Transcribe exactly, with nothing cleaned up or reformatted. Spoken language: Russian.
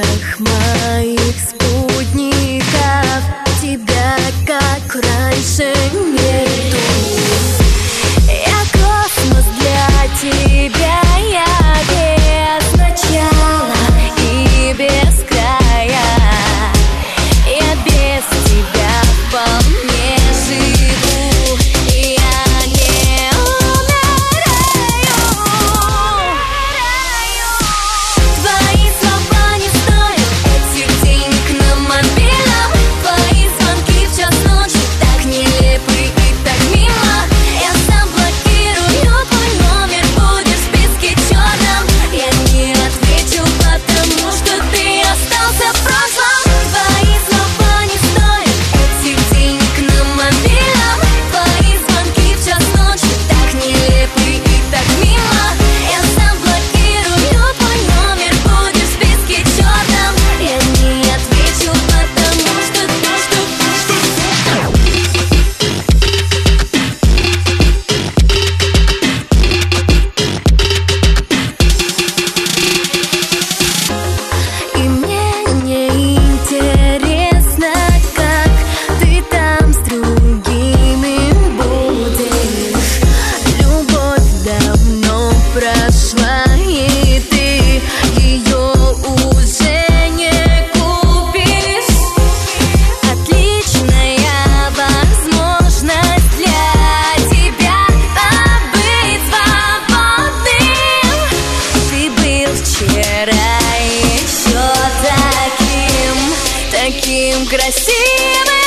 всех моих спутников тебя, как раньше, нету. Я космос для тебя, я без начала и без края. Я без тебя вполне живу, я не умираю. Твои слова не стоят этих денег на мобильном. Твои звонки в час ночи так нелепы и так мимо. Я заблокирую твой номер, будешь в списке черном. Я не отвечу, потому что ты остался в прошлом. Твои слова не стоят этих денег на мобильном. Твои звонки в час ночи так нелепы и так мимо. Я заблокирую твой номер, будешь в списке черном. Я не отвечу, потому что то, что И мне не интересно, как ты там с другими будешь. Любовь давно прошла, и ты ее уже не купишь. Отличная возможность для тебя побыть свободным. Ты был вчера еще таким, таким красивым.